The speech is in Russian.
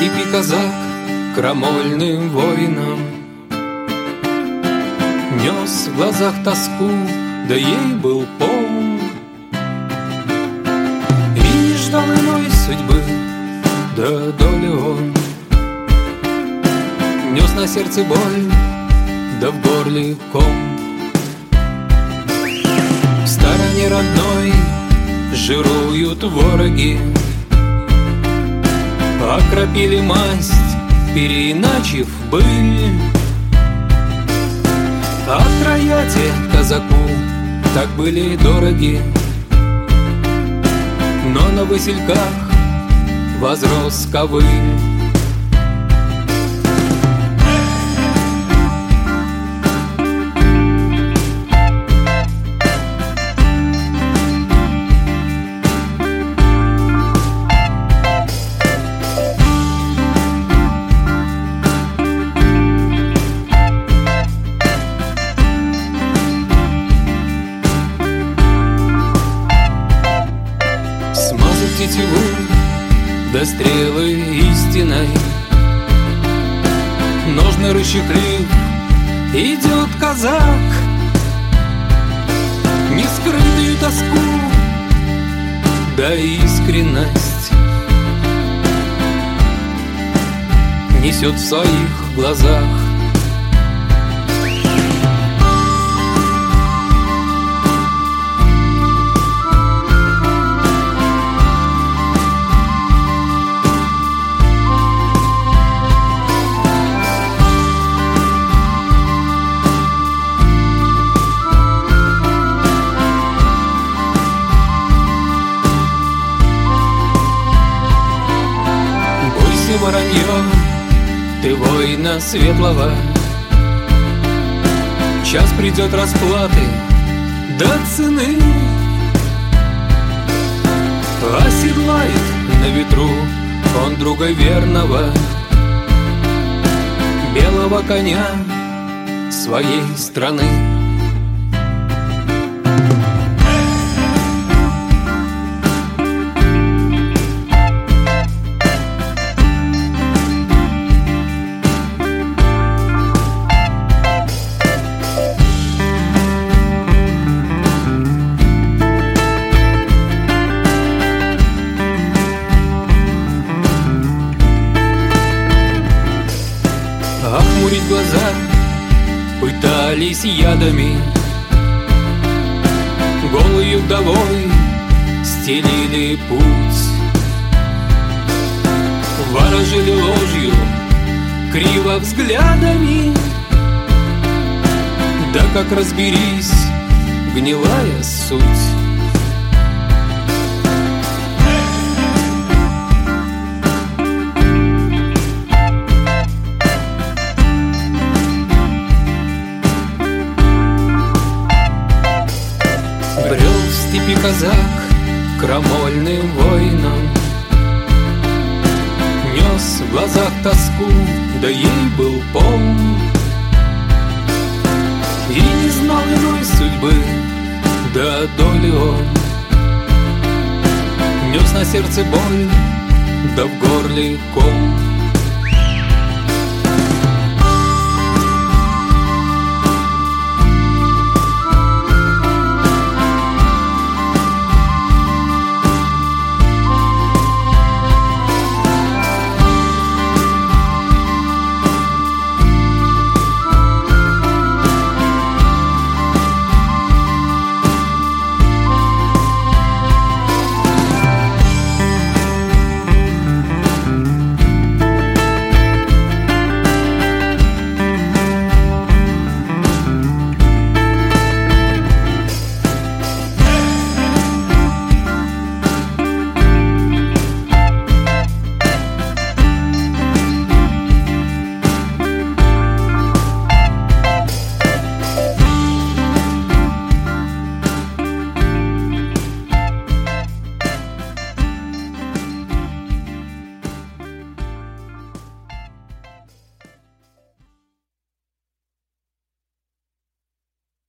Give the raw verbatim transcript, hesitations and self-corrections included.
степи казак крамольным воином нес в глазах тоску, да ей был полн. И не ждал иной судьбы, да доли он нес на сердце боль, да в горле ком. В стороне родной жируют вороги, окропили масть, переиначив быль. А края те казаку так были дороги, но на васильках возрос ковыль. Тетиву, да стрелы истиной, ножны расчехлив, идет казак. Нескрытую тоску, да искренность несет в своих глазах. Воронье, ты воина светлого, час придет расплаты до цены. Оседлает на ветру он друга верного, белого коня своей страны. Охмурить глаза пытались ядами, голой вдовой стелили путь, ворожили ложью, криво взглядами. Да как разберись, гнилая суть. Брел в степи казак крамольным воином, нес в глазах тоску, да ей был полн. И не знал иной судьбы, да доли он нес на сердце боль, да в горле ком.